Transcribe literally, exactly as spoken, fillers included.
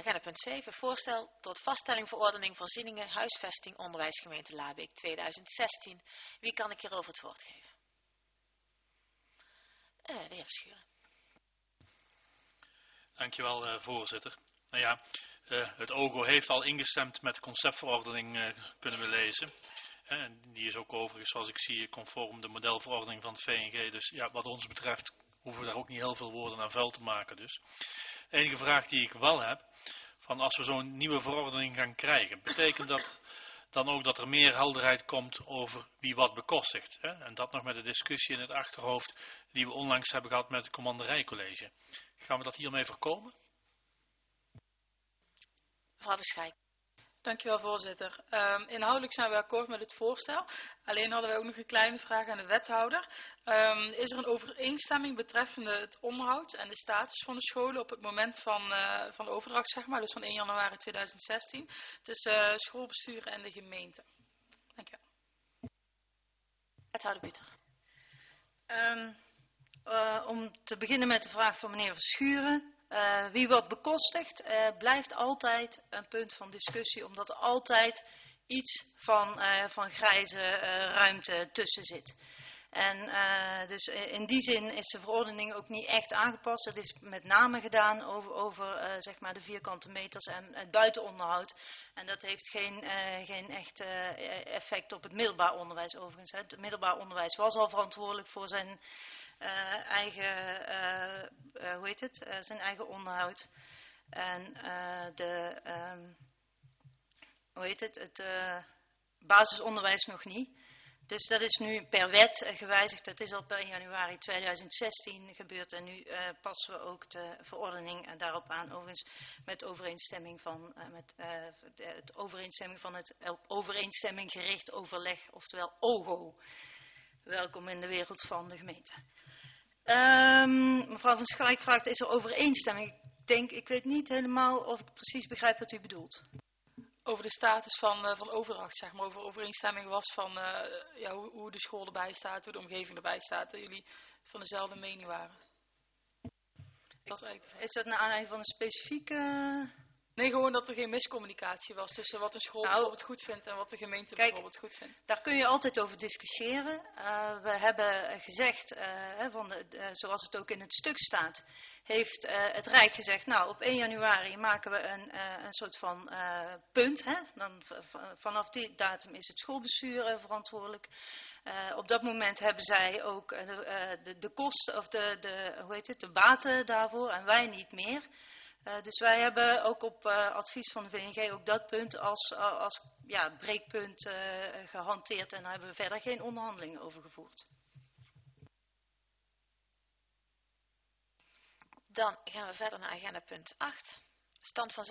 Agenda punt zeven. Voorstel tot vaststelling verordening voorzieningen huisvesting onderwijs gemeente Labeek tweeduizend zestien. Wie kan ik hierover het woord geven? Uh, de heer Verschuren. Dankjewel, uh, voorzitter. Nou ja, uh, het O G O heeft al ingestemd met de conceptverordening, uh, kunnen we lezen. Uh, die is ook overigens, zoals ik zie, conform de modelverordening van het V N G. Dus ja, wat ons betreft hoeven we daar ook niet heel veel woorden aan vuil te maken. Dus. De enige vraag die ik wel heb, van als we zo'n nieuwe verordening gaan krijgen, betekent dat dan ook dat er meer helderheid komt over wie wat bekostigt? Hè? En dat nog met de discussie in het achterhoofd die we onlangs hebben gehad met het commanderijcollege. Gaan we dat hiermee voorkomen? Mevrouw Verschijk. Dankjewel, voorzitter. Um, inhoudelijk zijn we akkoord met het voorstel. Alleen hadden wij ook nog een kleine vraag aan de wethouder. Um, is er een overeenstemming betreffende het onderhoud en de status van de scholen op het moment van, uh, van de overdracht, zeg maar, dus van één januari tweeduizend zestien, tussen uh, schoolbestuur en de gemeente? Dankjewel. Wethouder Buter. Um, uh, om te beginnen met de vraag van meneer Verschuren. Uh, wie wat bekostigt, uh, blijft altijd een punt van discussie, omdat er altijd iets van, uh, van grijze uh, ruimte tussen zit. En uh, dus in die zin is de verordening ook niet echt aangepast. Het is met name gedaan over, over uh, zeg maar de vierkante meters en het buitenonderhoud. En dat heeft geen, uh, geen echt uh, effect op het middelbaar onderwijs overigens. Hè. Het middelbaar onderwijs was al verantwoordelijk voor zijn Uh, eigen, uh, uh, hoe heet het, uh, zijn eigen onderhoud. En uh, de, um, hoe heet het, het uh, basisonderwijs nog niet. Dus dat is nu per wet uh, gewijzigd. Dat is al per januari tweeduizend zestien gebeurd. En nu uh, passen we ook de verordening uh, daarop aan. Overigens met overeenstemming van, uh, met, uh, de, het overeenstemming van het op overeenstemming gericht overleg, oftewel O G O. Welkom in de wereld van de gemeente. Um, mevrouw Van Schaik vraagt, is er overeenstemming? Ik denk, ik weet niet helemaal of ik precies begrijp wat u bedoelt. Over de status van, uh, van overdracht, zeg maar, over overeenstemming was van uh, ja, hoe, hoe de school erbij staat, hoe de omgeving erbij staat, dat jullie van dezelfde mening waren. Dat is, is dat naar aanleiding van een specifieke... Nee, gewoon dat er geen miscommunicatie was tussen wat een school nou, bijvoorbeeld goed vindt en wat de gemeente kijk, bijvoorbeeld goed vindt. Daar kun je altijd over discussiëren. Uh, we hebben gezegd, uh, van de, uh, zoals het ook in het stuk staat, heeft uh, het Rijk gezegd, nou op één januari maken we een, uh, een soort van uh, punt. Hè? Dan, vanaf die datum is het schoolbestuur uh, verantwoordelijk. Uh, op dat moment hebben zij ook uh, de, uh, de, de kosten of de, de, hoe heet het, de baten daarvoor en wij niet meer. Uh, dus wij hebben ook op uh, advies van de V N G ook dat punt als, als ja, breekpunt uh, gehanteerd en daar hebben we verder geen onderhandelingen over gevoerd. Dan gaan we verder naar agenda punt acht. Stand van